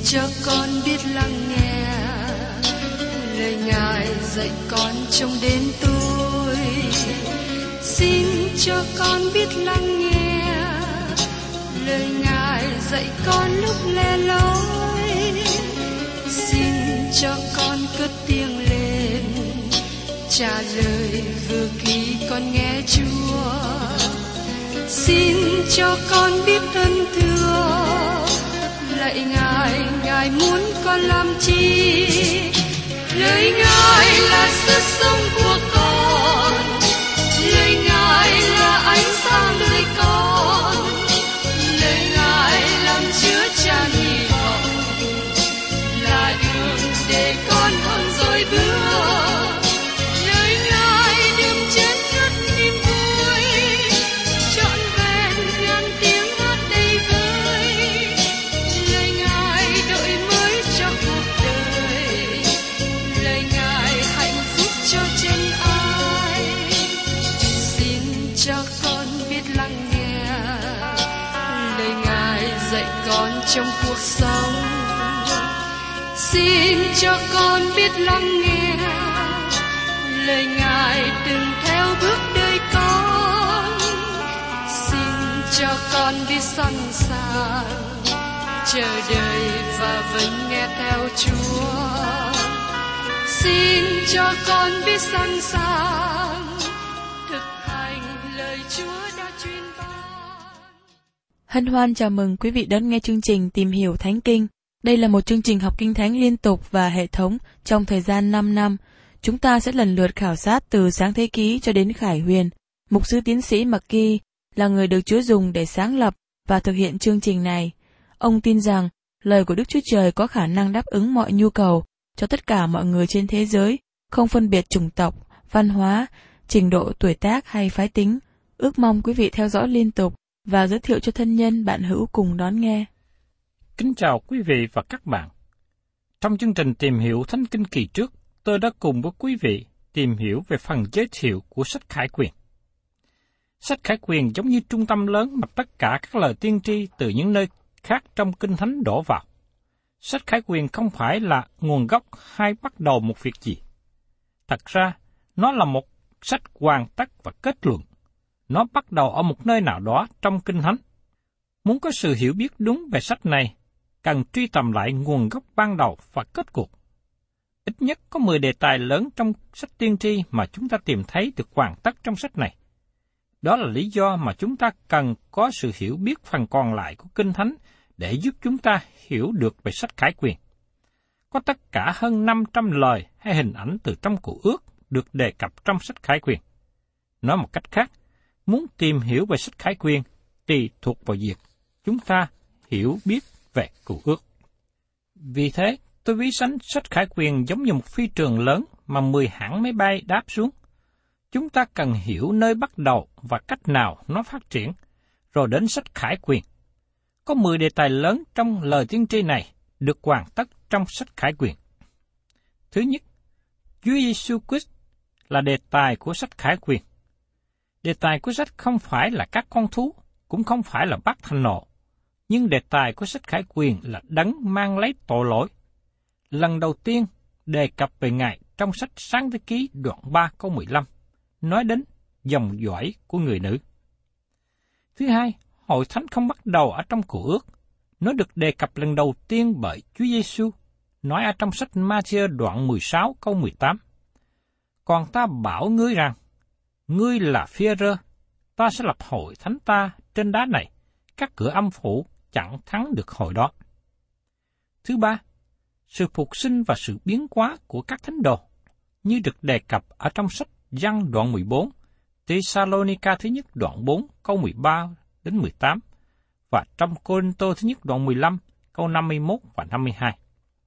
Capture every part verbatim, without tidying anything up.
cho con biết lắng nghe lời Ngài dạy con trong đêm tối. Xin cho con biết lắng nghe lời Ngài dạy con lúc lẻ loi. Xin cho con cất tiếng lên trả lời vừa khi con nghe Chúa. Xin cho con biết ơn thưa lạy Ngài, Ngài muốn con làm chi? Lời Ngài là sức sống của con, lời Ngài là ánh sáng đời con, lời Ngài làm chứa chan hy vọng, là đường để con hơn rồi bước. Lời Ngài đêm chân ngất niềm vui, trọn vẹn ngàn tiếng hát đầy vơi. Lời Ngài đổi mới cho cuộc đời, lời Ngài hạnh phúc cho chân ai. Xin cho con biết lắng nghe lời Ngài dạy con trong cuộc sống. Xin cho con biết lắng nghe lời Ngài từng theo bước đời con. Xin cho con biết sẵn sàng chờ đợi và vâng nghe theo Chúa. Xin cho con biết sẵn sàng thực hành lời Chúa đã truyền ban. Hân hoan chào mừng quý vị đón nghe chương trình Tìm hiểu Thánh Kinh. Đây là một chương trình học Kinh Thánh liên tục và hệ thống trong thời gian năm năm. Chúng ta sẽ lần lượt khảo sát từ Sáng Thế Ký cho đến Khải Huyền. Mục sư tiến sĩ McGee là người được Chúa dùng để sáng lập và thực hiện chương trình này. Ông tin rằng lời của Đức Chúa Trời có khả năng đáp ứng mọi nhu cầu cho tất cả mọi người trên thế giới, không phân biệt chủng tộc, văn hóa, trình độ tuổi tác hay phái tính. Ước mong quý vị theo dõi liên tục và giới thiệu cho thân nhân bạn hữu cùng đón nghe. Kính chào quý vị và các bạn. Trong chương trình Tìm hiểu Thánh Kinh kỳ trước, tôi đã cùng với quý vị tìm hiểu về phần giới thiệu của sách Khải Quyền. Sách Khải Quyền giống như trung tâm lớn mà tất cả các lời tiên tri từ những nơi khác trong Kinh Thánh đổ vào. Sách Khải Quyền không phải là nguồn gốc hay bắt đầu một việc gì. Thật ra, nó là một sách hoàn tất và kết luận. Nó bắt đầu ở một nơi nào đó trong Kinh Thánh. Muốn có sự hiểu biết đúng về sách này, cần truy tầm lại nguồn gốc ban đầu và kết cuộc. Ít nhất có mười đề tài lớn trong sách tiên tri mà chúng ta tìm thấy được hoàn tất trong sách này. Đó là lý do mà chúng ta cần có sự hiểu biết phần còn lại của Kinh Thánh để giúp chúng ta hiểu được về sách Khải Quyền. Có tất cả hơn năm trăm lời hay hình ảnh từ trong Cựu Ước được đề cập trong sách Khải Quyền. Nói một cách khác, muốn tìm hiểu về sách Khải Quyền tùy thuộc vào việc chúng ta hiểu biết về Cựu Ước. Vì thế, tôi ví sánh sách Khải Quyền giống như một phi trường lớn mà mười hãng máy bay đáp xuống. Chúng ta cần hiểu nơi bắt đầu và cách nào nó phát triển, rồi đến sách Khải Quyền. Có mười đề tài lớn trong lời tiên tri này được hoàn tất trong sách Khải Quyền. Thứ nhất, Chúa Giêsu Christ là đề tài của sách Khải Quyền. Đề tài của sách không phải là các con thú, cũng không phải là bát thánh nộ, nhưng đề tài của sách Khải Quyền là đấng mang lấy tội lỗi. Lần đầu tiên đề cập về Ngài trong sách Sáng Thế Ký đoạn ba câu mười lăm, nói đến dòng dõi của người nữ. Thứ hai, hội thánh không bắt đầu ở trong Cựu Ước, nó được đề cập lần đầu tiên bởi Chúa Giêsu, nói ở trong sách Ma-thi-ơ đoạn mười sáu câu mười tám. Còn ta bảo ngươi rằng, ngươi là Phi-e-rơ, ta sẽ lập hội thánh ta trên đá này, các cửa âm phủ chẳng thắng được hội đó. Thứ ba, sự phục sinh và sự biến hóa của các thánh đồ, như được đề cập ở trong sách Giăng đoạn mười bốn, Tê-sa-lô-ni-ca thứ nhất đoạn bốn câu mười ba đến mười tám, và trong Cô-rinh-tô thứ nhất đoạn mười lăm câu năm mươi mốt và năm mươi hai.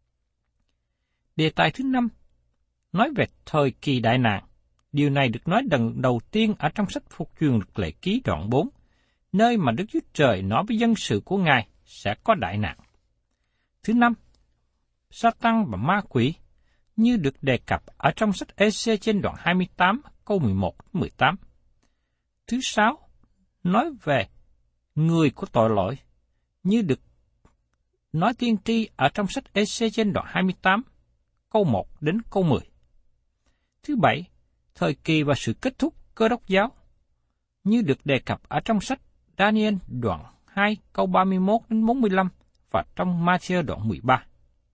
Đề tài thứ năm, nói về thời kỳ đại nạn. Điều này được nói lần đầu tiên ở trong sách Phục truyền Luật Lệ Ký đoạn bốn, nơi mà Đức Chúa Trời nói với dân sự của Ngài sẽ có đại nạn. Thứ năm, Sa-tăng và ma quỷ, như được đề cập ở trong sách Ê-xê trên đoạn hai mươi tám, câu mười một đến mười tám. Thứ sáu, nói về người của tội lỗi, như được nói tiên tri ở trong sách Ê-xê-chiên đoạn hai mươi tám, câu một đến câu mười. Thứ bảy, thời kỳ và sự kết thúc Cơ Đốc giáo, như được đề cập ở trong sách Daniel đoạn hai, câu ba mươi mốt đến bốn mươi lăm và trong Ma-thi-ơ đoạn mười ba.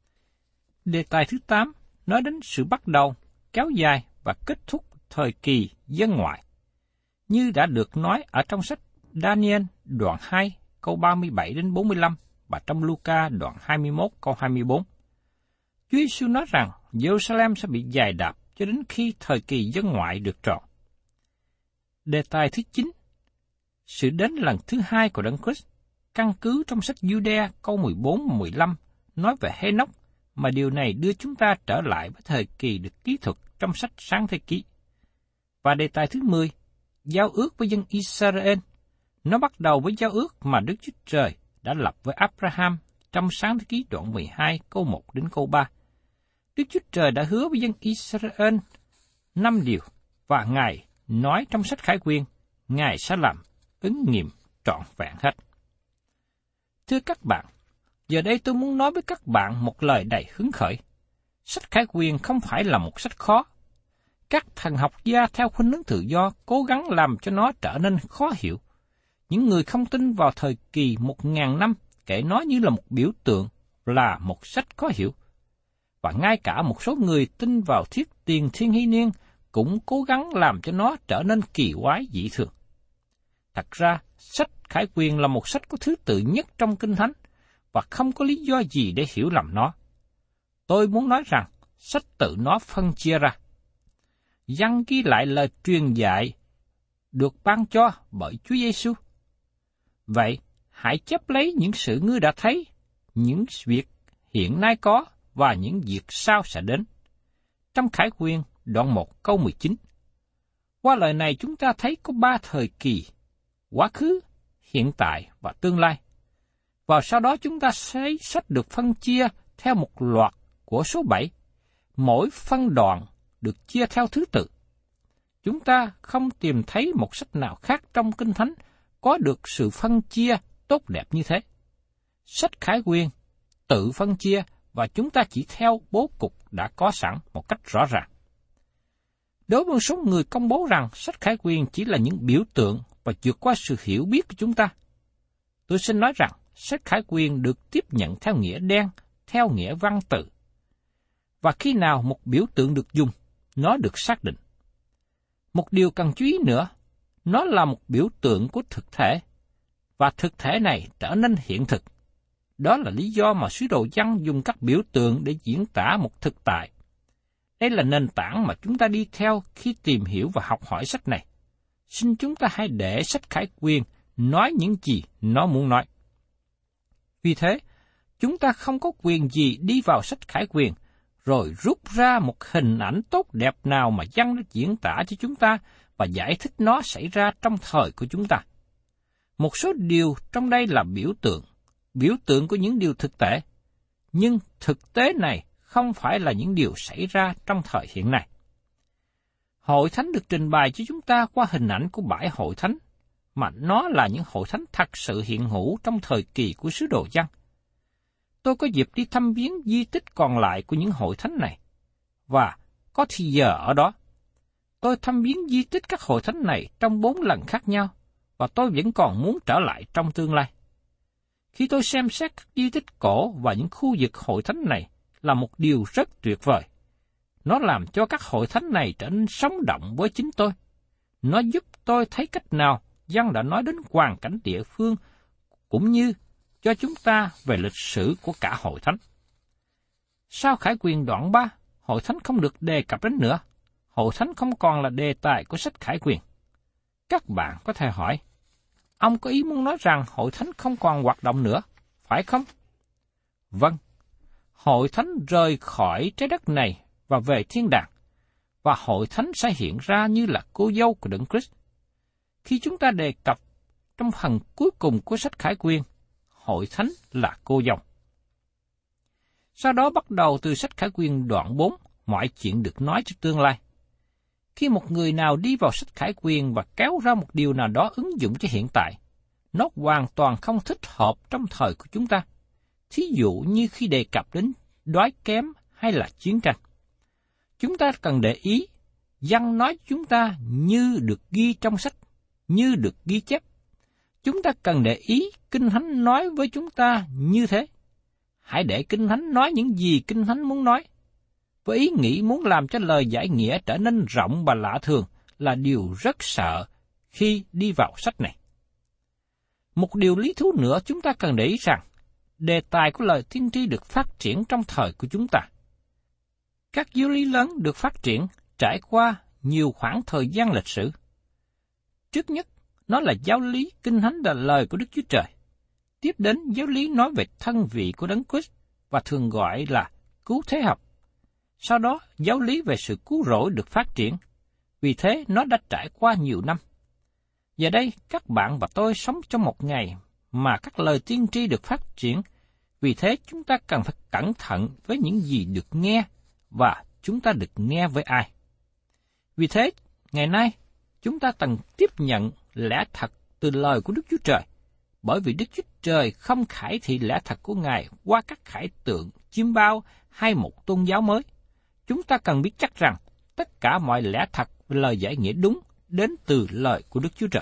Đề tài thứ tám nói đến sự bắt đầu, kéo dài và kết thúc thời kỳ dân ngoại, như đã được nói ở trong sách Daniel đoạn hai, câu ba mươi bảy đến bốn mươi lăm và trong Luca đoạn hai mươi mốt, câu hai mươi bốn. Chúa Giêsu nói rằng Jerusalem sẽ bị giày đạp cho đến khi thời kỳ dân ngoại được trọn. Đề tài thứ chín, sự đến lần thứ hai của Đấng Christ, căn cứ trong sách Giu-đa câu mười bốn và mười lăm nói về Hê-nóc, mà điều này đưa chúng ta trở lại với thời kỳ được ký thuật trong sách Sáng Thế Ký. Và đề tài thứ mười, giao ước với dân Israel, nó bắt đầu với giao ước mà Đức Chúa Trời đã lập với Abraham trong Sáng Thế Ký đoạn mười hai câu một đến câu ba. Đức Chúa Trời đã hứa với dân Israel năm điều, và Ngài nói trong sách Khải Quyên, Ngài sẽ làm ứng nghiệm trọn vẹn hết. Thưa các bạn, giờ đây tôi muốn nói với các bạn một lời đầy hứng khởi. Sách Khải Quyên không phải là một sách khó. Các thần học gia theo khuynh hướng tự do cố gắng làm cho nó trở nên khó hiểu. Những người không tin vào thời kỳ một ngàn năm kể nó như là một biểu tượng, là một sách khó hiểu. Và ngay cả một số người tin vào thuyết tiền thiên hy niên cũng cố gắng làm cho nó trở nên kỳ quái dị thường. Thật ra, sách Khải Quyên là một sách có thứ tự nhất trong Kinh Thánh, và không có lý do gì để hiểu lầm nó. Tôi muốn nói rằng, sách tự nó phân chia ra. Văn ghi lại lời truyền dạy được ban cho bởi Chúa Giêsu. Vậy, hãy chấp lấy những sự ngươi đã thấy, những việc hiện nay có và những việc sau sẽ đến. Trong Khải Quyên, đoạn một câu mười chín. Qua lời này chúng ta thấy có ba thời kỳ, quá khứ, hiện tại và tương lai. Và sau đó chúng ta thấy sách được phân chia theo một loạt của số bảy, mỗi phân đoạn được chia theo thứ tự. Chúng ta không tìm thấy một sách nào khác trong Kinh Thánh có được sự phân chia tốt đẹp như thế. Sách Khải Quyên tự phân chia và chúng ta chỉ theo bố cục đã có sẵn một cách rõ ràng. Đối với một số người công bố rằng sách Khải Quyên chỉ là những biểu tượng và vượt qua sự hiểu biết của chúng ta, tôi xin nói rằng sách Khải Quyên được tiếp nhận theo nghĩa đen, theo nghĩa văn tự. Và khi nào một biểu tượng được dùng, nó được xác định. Một điều cần chú ý nữa, nó là một biểu tượng của thực thể, và thực thể này trở nên hiện thực. Đó là lý do mà sứ đồ Giăng dùng các biểu tượng để diễn tả một thực tại. Đây là nền tảng mà chúng ta đi theo khi tìm hiểu và học hỏi sách này. Xin chúng ta hãy để sách Khải Quyên nói những gì nó muốn nói. Vì thế, chúng ta không có quyền gì đi vào sách Khải Quyên rồi rút ra một hình ảnh tốt đẹp nào mà Giăng đã diễn tả cho chúng ta và giải thích nó xảy ra trong thời của chúng ta. Một số điều trong đây là biểu tượng, biểu tượng của những điều thực tế, nhưng thực tế này không phải là những điều xảy ra trong thời hiện nay. Hội thánh được trình bày cho chúng ta qua hình ảnh của bãi hội thánh, mà nó là những hội thánh thật sự hiện hữu trong thời kỳ của sứ đồ Giăng. Tôi có dịp đi thăm viếng di tích còn lại của những hội thánh này, và có thì giờ ở đó. Tôi thăm viếng di tích các hội thánh này trong bốn lần khác nhau, và tôi vẫn còn muốn trở lại trong tương lai. Khi tôi xem xét các di tích cổ và những khu vực hội thánh này là một điều rất tuyệt vời. Nó làm cho các hội thánh này trở nên sống động với chính tôi. Nó giúp tôi thấy cách nào Giăng đã nói đến hoàn cảnh địa phương, cũng như cho chúng ta về lịch sử của cả hội thánh. Sau Khải Quyên đoạn ba, hội thánh không được đề cập đến nữa. Hội thánh không còn là đề tài của sách Khải Quyên. Các bạn có thể hỏi, ông có ý muốn nói rằng hội thánh không còn hoạt động nữa, phải không? Vâng, hội thánh rời khỏi trái đất này và về thiên đàng, và hội thánh sẽ hiện ra như là cô dâu của Đấng Christ. Khi chúng ta đề cập trong phần cuối cùng của sách Khải Quyên, hội thánh là cô dâu. Sau đó bắt đầu từ sách Khải Quyên đoạn bốn, mọi chuyện được nói cho tương lai. Khi một người nào đi vào sách Khải Quyên và kéo ra một điều nào đó ứng dụng cho hiện tại, nó hoàn toàn không thích hợp trong thời của chúng ta. thí dụ như khi đề cập đến đói kém hay là chiến tranh. Chúng ta cần để ý, Giăng nói chúng ta như được ghi trong sách, như được ghi chép. Chúng ta cần để ý Kinh Thánh nói với chúng ta như thế. Hãy để Kinh Thánh nói những gì Kinh Thánh muốn nói. Với ý nghĩ muốn làm cho lời giải nghĩa trở nên rộng và lạ thường là điều rất sợ khi đi vào sách này. Một điều lý thú nữa chúng ta cần để ý rằng, đề tài của lời tiên tri được phát triển trong thời của chúng ta. Các giáo lý lớn được phát triển trải qua nhiều khoảng thời gian lịch sử. Trước nhất, nó là giáo lý Kinh Thánh là lời của Đức Chúa Trời. Tiếp đến giáo lý nói về thân vị của Đấng Christ và thường gọi là cứu thế học. Sau đó, giáo lý về sự cứu rỗi được phát triển. Vì thế, nó đã trải qua nhiều năm. Giờ đây, các bạn và tôi sống trong một ngày mà các lời tiên tri được phát triển. Vì thế, chúng ta cần phải cẩn thận với những gì được nghe và chúng ta được nghe với ai. Vì thế, ngày nay, chúng ta cần tiếp nhận lẽ thật từ lời của Đức Chúa Trời, bởi vì Đức Chúa Trời không khải thị lẽ thật của Ngài qua các khải tượng, chiêm bao hay một tôn giáo mới. Chúng ta cần biết chắc rằng tất cả mọi lẽ thật và lời giải nghĩa đúng đến từ lời của Đức Chúa Trời.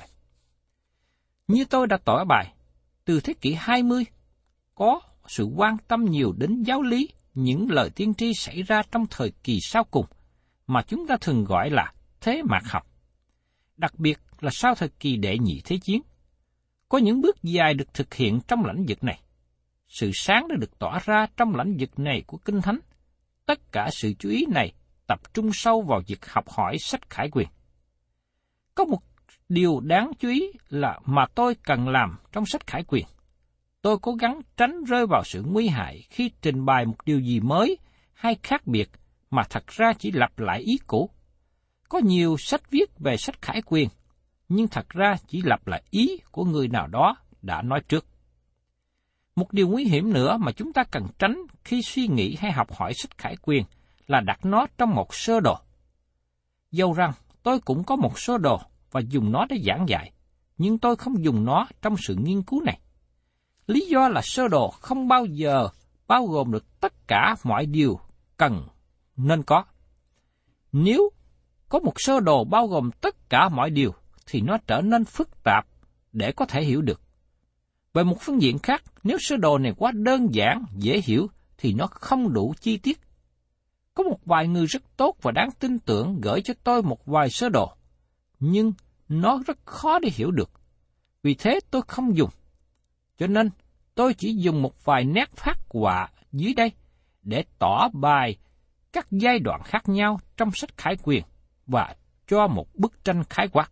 Như tôi đã tỏ bài, từ thế kỷ hai mươi, có sự quan tâm nhiều đến giáo lý, những lời tiên tri xảy ra trong thời kỳ sau cùng, mà chúng ta thường gọi là thế mạt học. Đặc biệt là sau thời kỳ đệ nhị thế chiến. Có những bước dài được thực hiện trong lĩnh vực này. Sự sáng đã được tỏa ra trong lĩnh vực này của Kinh Thánh. Tất cả sự chú ý này tập trung sâu vào việc học hỏi sách Khải Quyền. Có một điều đáng chú ý là mà tôi cần làm trong sách Khải Quyền. Tôi cố gắng tránh rơi vào sự nguy hại khi trình bày một điều gì mới hay khác biệt mà thật ra chỉ lặp lại ý cũ. Có nhiều sách viết về sách Khải Quyền, nhưng thật ra chỉ lặp lại ý của người nào đó đã nói trước. Một điều nguy hiểm nữa mà chúng ta cần tránh khi suy nghĩ hay học hỏi sách Khải Quyền là đặt nó trong một sơ đồ. Dầu rằng tôi cũng có một sơ đồ và dùng nó để giảng dạy, nhưng tôi không dùng nó trong sự nghiên cứu này. Lý do là sơ đồ không bao giờ bao gồm được tất cả mọi điều cần nên có. Nếu có một sơ đồ bao gồm tất cả mọi điều, thì nó trở nên phức tạp để có thể hiểu được. Về một phương diện khác, nếu sơ đồ này quá đơn giản, dễ hiểu, thì nó không đủ chi tiết. Có một vài người rất tốt và đáng tin tưởng gửi cho tôi một vài sơ đồ, nhưng nó rất khó để hiểu được. Vì thế tôi không dùng. Cho nên, tôi chỉ dùng một vài nét phác họa dưới đây để tỏ bài các giai đoạn khác nhau trong sách Khải Quyền và cho một bức tranh khái quát.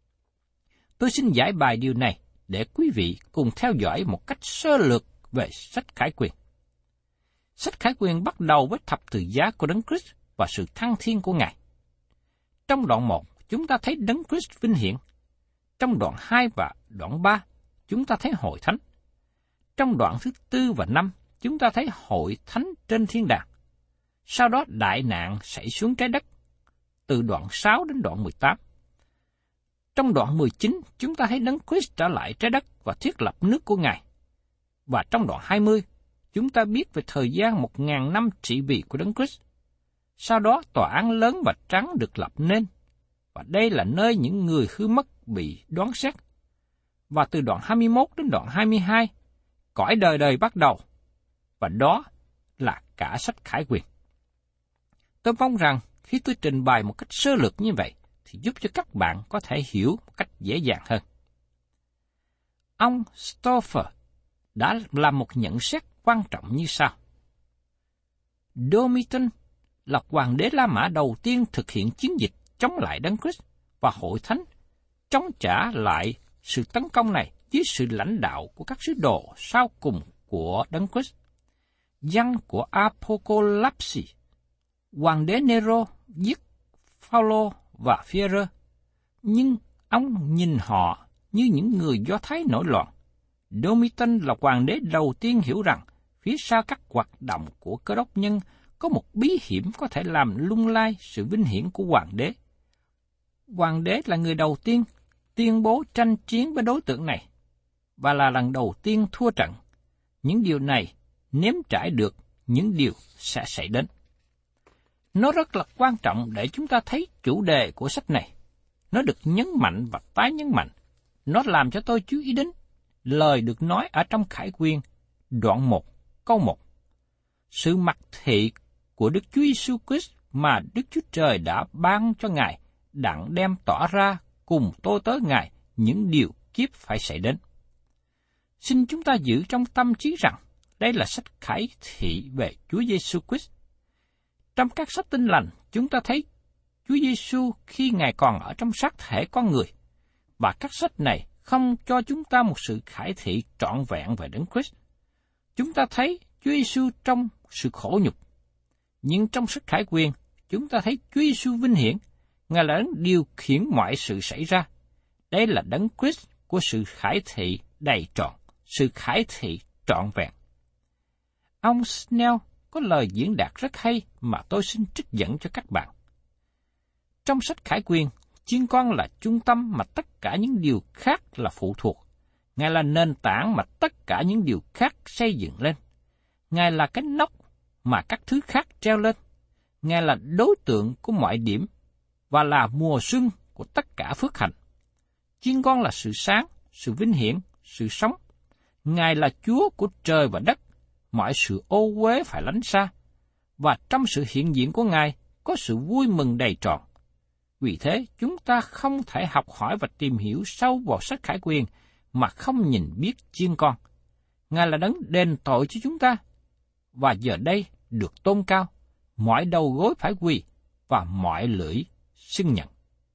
Tôi xin giải bài điều này để quý vị cùng theo dõi một cách sơ lược về sách Khải Quyền. Sách Khải Quyền bắt đầu với thập tự giá của Đấng Christ và sự thăng thiên của Ngài. Trong đoạn một, chúng ta thấy Đấng Christ vinh hiển. Trong đoạn hai và đoạn ba, chúng ta thấy hội thánh. Trong đoạn thứ tư và năm, chúng ta thấy hội thánh trên thiên đàng. Sau đó đại nạn xảy xuống trái đất, từ đoạn sáu đến đoạn mười tám. Trong đoạn mười chín, chúng ta thấy Đấng Christ trở lại trái đất và thiết lập nước của Ngài. Và trong đoạn hai mươi, chúng ta biết về thời gian một ngàn năm trị vì của Đấng Christ. Sau đó tòa án lớn và trắng được lập nên, và đây là nơi những người hư mất bị đoán xét. Và từ đoạn hai mươi mốt đến đoạn hai mươi hai, cõi đời đời bắt đầu, và đó là cả sách Khải Quyền. Tôi mong rằng khi tôi trình bày một cách sơ lược như vậy, thì giúp cho các bạn có thể hiểu một cách dễ dàng hơn. Ông Stoffer đã làm một nhận xét quan trọng như sau. Domitian là hoàng đế La Mã đầu tiên thực hiện chiến dịch chống lại Đấng Christ và hội thánh chống trả lại sự tấn công này dưới sự lãnh đạo của các sứ đồ sau cùng của Đấng Christ. Văn của Apocalypse, hoàng đế Nero giết Phaolô và Phi-e-rơ, nhưng ông nhìn họ như những người Do Thái nổi loạn. Domitian là hoàng đế đầu tiên hiểu rằng phía sau các hoạt động của Cơ Đốc nhân có một bí hiểm có thể làm lung lay sự vinh hiển của hoàng đế. Hoàng đế là người đầu tiên tuyên bố tranh chiến với đối tượng này, và là lần đầu tiên thua trận. Những điều này nếm trải được những điều sẽ xảy đến. Nó rất là quan trọng để chúng ta thấy chủ đề của sách này. Nó được nhấn mạnh và tái nhấn mạnh. Nó làm cho tôi chú ý đến lời được nói ở trong Khải Quyên, đoạn một, câu một. Sự mặc thị của Đức Chúa Giêsu Christ mà Đức Chúa Trời đã ban cho Ngài đặng đem tỏ ra cùng tôi tới Ngài những điều kiếp phải xảy đến. Xin chúng ta giữ trong tâm trí rằng đây là sách khải thị về Chúa Giêsu Christ. Trong các sách Tin Lành, chúng ta thấy Chúa Giêsu khi Ngài còn ở trong xác thể con người, và các sách này không cho chúng ta một sự khải thị trọn vẹn về Đấng Christ. Chúng ta thấy Chúa Giêsu trong sự khổ nhục, nhưng trong sách Khải Quyên, chúng ta thấy Chúa Giêsu vinh hiển, Ngài là đấng điều khiển mọi sự xảy ra. Đây là Đấng Christ của sự khải thị đầy trọn, sự khải thị trọn vẹn. Ông Snell có lời diễn đạt rất hay mà tôi xin trích dẫn cho các bạn. Trong sách Khải Quyên, chiên con là trung tâm mà tất cả những điều khác là phụ thuộc. Ngài là nền tảng mà tất cả những điều khác xây dựng lên. Ngài là cái nóc mà các thứ khác treo lên. Ngài là đối tượng của mọi điểm và là mùa xuân của tất cả phước hạnh. Chiên con là sự sáng, sự vinh hiển, sự sống. Ngài là Chúa của trời và đất, mọi sự ô uế phải lánh xa. Và trong sự hiện diện của Ngài có sự vui mừng đầy trọn. Vì thế, chúng ta không thể học hỏi và tìm hiểu sâu vào sách Khải Quyên mà không nhìn biết chiên con. Ngài là đấng đền tội cho chúng ta, và giờ đây được tôn cao, mọi đầu gối phải quỳ và mọi lưỡi xưng nhận.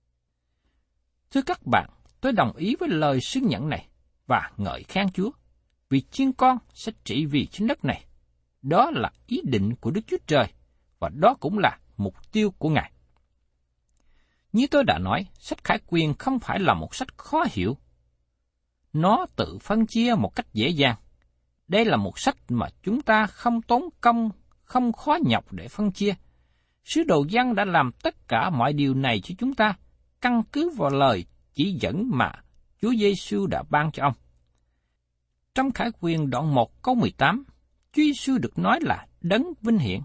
Thưa các bạn, tôi đồng ý với lời xưng nhận này và ngợi khen Chúa, vì chiên con sẽ trị vì trên đất này. Đó là ý định của Đức Chúa Trời, và đó cũng là mục tiêu của Ngài. Như tôi đã nói, sách Khải Quyên không phải là một sách khó hiểu. Nó tự phân chia một cách dễ dàng. Đây là một sách mà chúng ta không tốn công, không khó nhọc để phân chia. Sứ đồ Giăng đã làm tất cả mọi điều này cho chúng ta, căn cứ vào lời chỉ dẫn mà Chúa Giêsu đã ban cho ông. Trong Khải Quyên đoạn một câu mười tám, Chúa Giêsu được nói là đấng vinh hiển.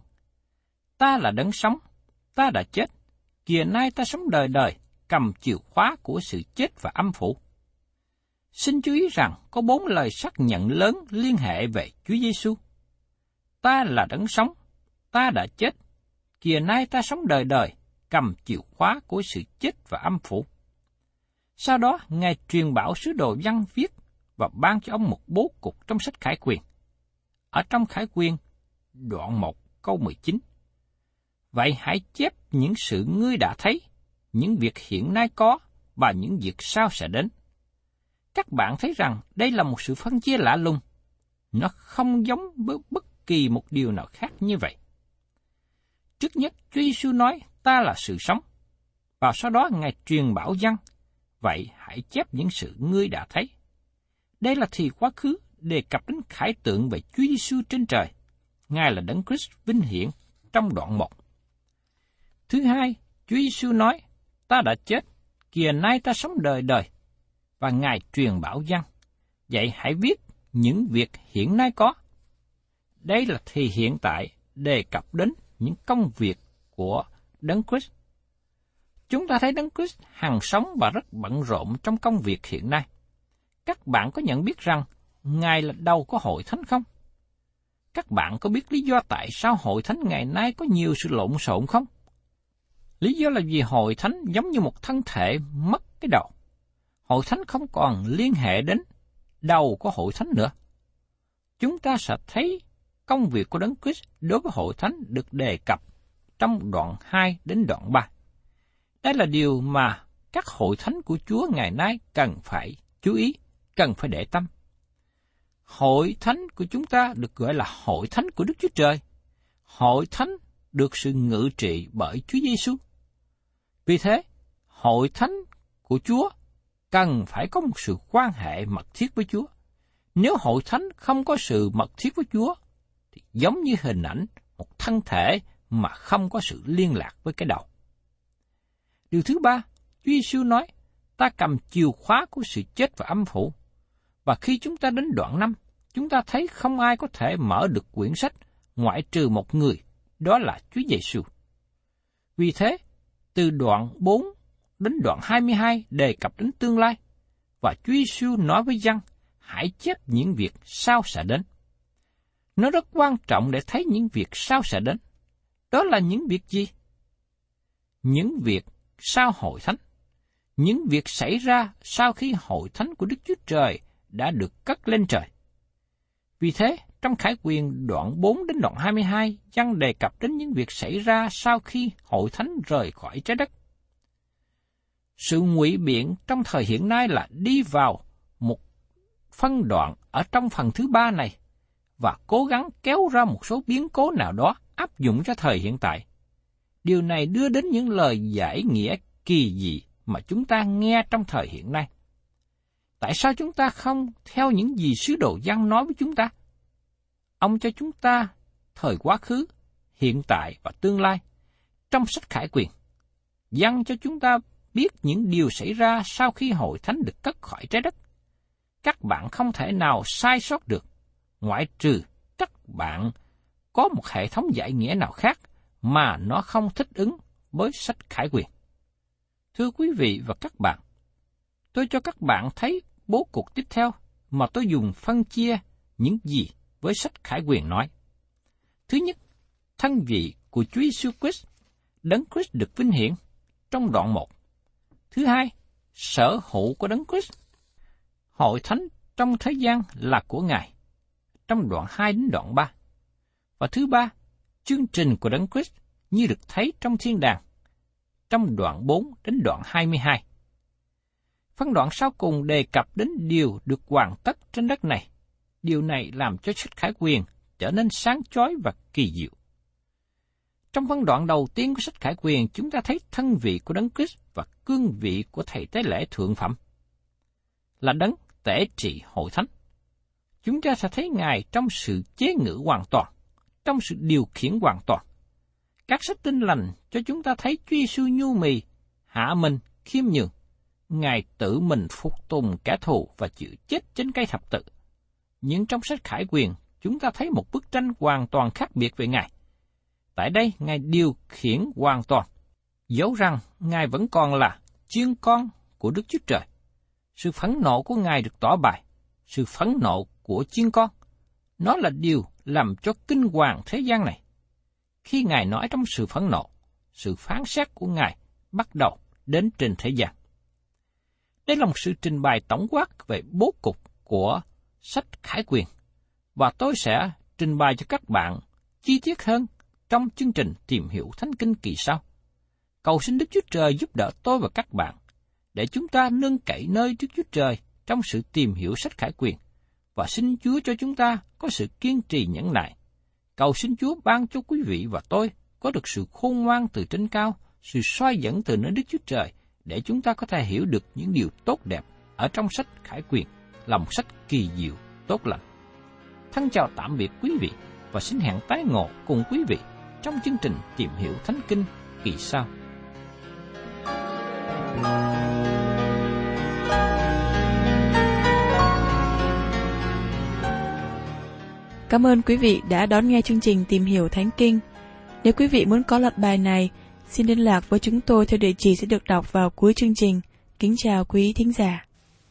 Ta là đấng sống, ta đã chết, kìa nay ta sống đời đời, cầm chìa khóa của sự chết và âm phủ. Xin chú ý rằng có bốn lời xác nhận lớn liên hệ về Chúa Giêsu. Ta là đấng sống, ta đã chết, kìa nay ta sống đời đời, cầm chìa khóa của sự chết và âm phủ. Sau đó, Ngài truyền bảo sứ đồ Giăng viết và ban cho ông một bố cục trong sách Khải Quyên. Ở trong Khải Quyên, đoạn một câu mười chín. Vậy hãy chép những sự ngươi đã thấy, những việc hiện nay có và những việc sau sẽ đến. Các bạn thấy rằng đây là một sự phân chia lạ lùng. Nó không giống với bất kỳ một điều nào khác như vậy. Trước nhất, Chúa Giêsu nói, ta là sự sống. Và sau đó, Ngài truyền bảo Giăng, vậy hãy chép những sự ngươi đã thấy. Đây là thì quá khứ đề cập đến khải tượng về Chúa Giêsu trên trời. Ngài là Đấng Christ vinh hiển trong đoạn một. Thứ hai, Chúa Giêsu nói, ta đã chết, kìa nay ta sống đời đời. Và Ngài truyền bảo Giăng, vậy hãy viết những việc hiện nay có. Đây là thì hiện tại đề cập đến những công việc của Đấng Christ. Chúng ta thấy Đấng Christ hằng sống và rất bận rộn trong công việc hiện nay. Các bạn có nhận biết rằng Ngài là đầu của hội thánh không? Các bạn có biết lý do tại sao hội thánh ngày nay có nhiều sự lộn xộn không? Lý do là vì hội thánh giống như một thân thể mất cái đầu. Hội thánh không còn liên hệ đến đầu của hội thánh nữa. Chúng ta sẽ thấy công việc của Đấng Christ đối với hội thánh được đề cập trong đoạn hai đến đoạn ba. Đây là điều mà các hội thánh của Chúa ngày nay cần phải chú ý, cần phải để tâm. Hội thánh của chúng ta được gọi là hội thánh của Đức Chúa Trời. Hội thánh được sự ngự trị bởi Chúa Giêsu. Vì thế, hội thánh của Chúa cần phải có một sự quan hệ mật thiết với Chúa. Nếu hội thánh không có sự mật thiết với Chúa, thì giống như hình ảnh một thân thể mà không có sự liên lạc với cái đầu. Điều thứ ba, Chúa Giêsu nói, ta cầm chìa khóa của sự chết và âm phủ. Và khi chúng ta đến đoạn năm, chúng ta thấy không ai có thể mở được quyển sách ngoại trừ một người, đó là Chúa Giêsu. Vì thế, từ đoạn bốn đến đoạn hai mươi hai đề cập đến tương lai, và Chúa Giêsu nói với dân, hãy chép những việc sau sẽ đến. Nó rất quan trọng để thấy những việc sau sẽ đến. Đó là những việc gì? Những việc sau hội thánh. Những việc xảy ra sau khi hội thánh của Đức Chúa Trời đã được cất lên trời. Vì thế, trong Khải Huyền đoạn bốn đến đoạn hai mươi hai, dân đề cập đến những việc xảy ra sau khi hội thánh rời khỏi trái đất. Sự ngụy biện trong thời hiện nay là đi vào một phân đoạn ở trong phần thứ ba này và cố gắng kéo ra một số biến cố nào đó áp dụng cho thời hiện tại. Điều này đưa đến những lời giải nghĩa kỳ dị mà chúng ta nghe trong thời hiện nay. Tại sao chúng ta không theo những gì sứ đồ Giăng nói với chúng ta? Ông cho chúng ta thời quá khứ, hiện tại và tương lai. Trong sách Khải Huyền, Giăng cho chúng ta biết những điều xảy ra sau khi hội thánh được cất khỏi trái đất. Các bạn không thể nào sai sót được, ngoại trừ các bạn có một hệ thống giải nghĩa nào khác mà nó không thích ứng với sách Khải Huyền. Thưa quý vị và các bạn, tôi cho các bạn thấy bố cục tiếp theo mà tôi dùng phân chia những gì với sách Khải Huyền nói. Thứ nhất, thân vị của Chúa Giêsu Christ, Đấng Christ được vinh hiển trong đoạn một. Thứ hai, sở hữu của Đấng Christ, hội thánh trong thế gian là của Ngài, trong đoạn hai đến đoạn ba. Và thứ ba, chương trình của Đấng Christ như được thấy trong thiên đàng, trong đoạn bốn đến đoạn hai mươi hai. Phân đoạn sau cùng đề cập đến điều được hoàn tất trên đất này. Điều này làm cho sách Khải Huyền trở nên sáng chói và kỳ diệu. Trong phân đoạn đầu tiên của sách Khải Huyền, chúng ta thấy thân vị của Đấng Christ và cương vị của Thầy Tế Lễ Thượng Phẩm, là Đấng Tể trị hội thánh. Chúng ta sẽ thấy Ngài trong sự chế ngự hoàn toàn, trong sự điều khiển hoàn toàn. Các sách Tin Lành cho chúng ta thấy Chúa Giêsu nhu mì, hạ mình, khiêm nhường. Ngài tự mình phục tùng kẻ thù và chịu chết trên cây thập tự. Nhưng trong sách Khải Huyền, chúng ta thấy một bức tranh hoàn toàn khác biệt về Ngài. Tại đây, Ngài điều khiển hoàn toàn, dẫu rằng Ngài vẫn còn là chiên con của Đức Chúa Trời. Sự phẫn nộ của Ngài được tỏ bày, sự phẫn nộ của chiên con. Nó là điều làm cho kinh hoàng thế gian này. Khi Ngài nói trong sự phẫn nộ, sự phán xét của Ngài bắt đầu đến trên thế gian. Đây là một sự trình bày tổng quát về bố cục của sách Khải Huyền, và tôi sẽ trình bày cho các bạn chi tiết hơn trong chương trình Tìm Hiểu Thánh Kinh kỳ sau. Cầu xin Đức Chúa Trời giúp đỡ tôi và các bạn, để chúng ta nương cậy nơi Đức Chúa Trời trong sự tìm hiểu sách Khải Huyền, và xin Chúa cho chúng ta có sự kiên trì nhẫn nại. Cầu xin Chúa ban cho quý vị và tôi có được sự khôn ngoan từ trên cao, sự soi dẫn từ nơi Đức Chúa Trời, để chúng ta có thể hiểu được những điều tốt đẹp ở trong sách Khải Huyền, là một sách kỳ diệu, tốt lành. Thân chào tạm biệt quý vị, và xin hẹn tái ngộ cùng quý vị trong chương trình Tìm Hiểu Thánh Kinh kỳ sau. Cảm ơn quý vị đã đón nghe chương trình Tìm Hiểu Thánh Kinh. Nếu quý vị muốn có loạt bài này, xin liên lạc với chúng tôi theo địa chỉ sẽ được đọc vào cuối chương trình. Kính chào quý thính giả.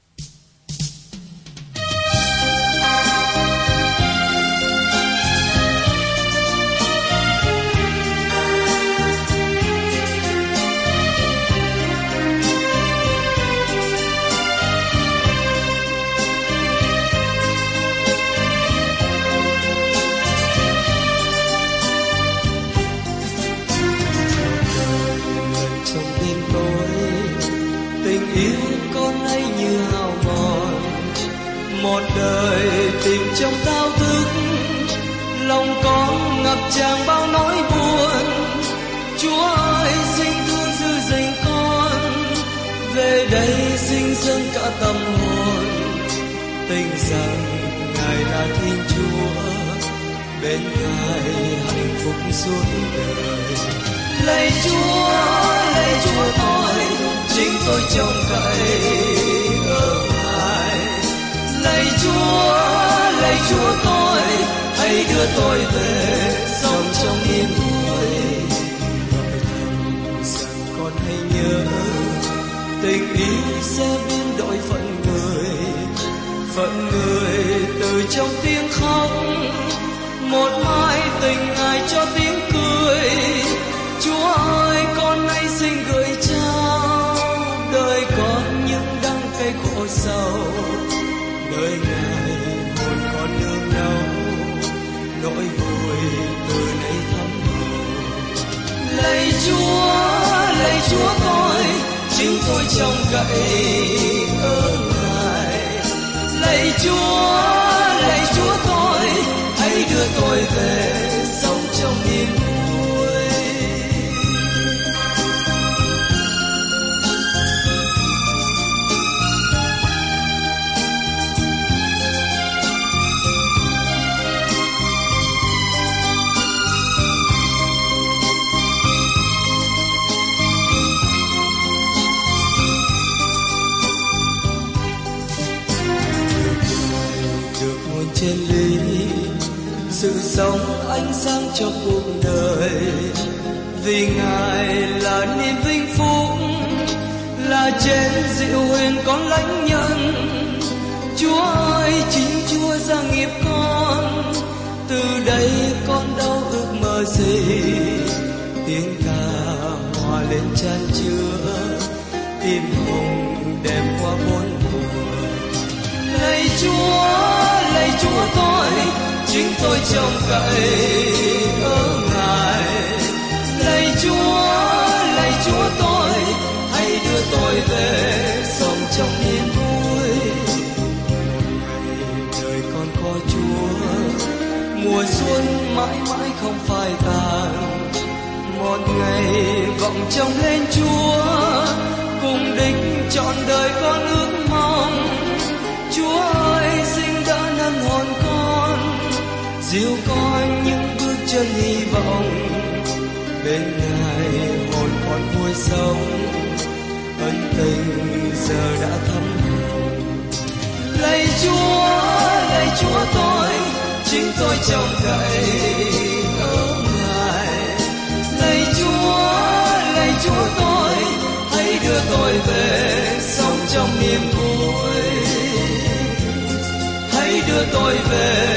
Một đời tìm trong thao thức, lòng con ngập tràn bao nỗi buồn. Chúa ơi, xin thương giữ gìn con, về đây sinh dâng cả tâm hồn. Tin rằng Ngài là Thiên Chúa, bên Ngài hạnh phúc suốt đời. Lạy Chúa, lạy Chúa tôi, chính tôi trông cậy ở Ngài. Lạy Chúa, lạy Chúa tôi, hãy đưa tôi về sống trong niềm vui. Rằng con hãy nhớ tình yêu sẽ biến đổi phận người, phận người từ trong tiếng khóc, một mai tình Ngài cho tiếng cười. Chúa ơi, con nay xin gửi trao đời con những đắng cay khổ sầu, đời Ngài hồn con nương náu, nỗi vui từ nay thắm hồng. Lạy Chúa, lạy Chúa tôi, chính tôi trông cậy ơn Ngài. Lạy Chúa, lạy Chúa tôi, hãy đưa tôi về sống trong niềm vui. Chân lý, sự sống ánh sáng cho cuộc đời, vì Ngài là niềm vinh phúc, là chén rượu huyền con lãnh nhận. Chúa ơi, chính Chúa gia nghiệp con, từ đây con đâu ước mơ gì. Tiếng ca hòa lên chan chứa, tim hồng đẹp qua bốn mùa. Lạy Chúa, lạy Chúa tôi, chính tôi trông cậy ở Ngài. Lạy Chúa, lạy Chúa tôi, hãy đưa tôi về sống trong niềm vui. Đời con có Chúa, mùa xuân mãi mãi không phai tàn. Một ngày vọng trông lên Chúa, cùng đích trọn đời con ước mong. Chúa ơi, xin đỡ nâng hồn con, dìu con những bước chân hy vọng. Bên Ngài hồn con vui sống, ân tình giờ đã thấm hồng. Lạy Chúa, lạy Chúa tôi, chính tôi trông cậy ở Ngài. Lạy Chúa, lạy Chúa tôi, hãy đưa tôi về sống trong niềm vui. Hãy đưa tôi về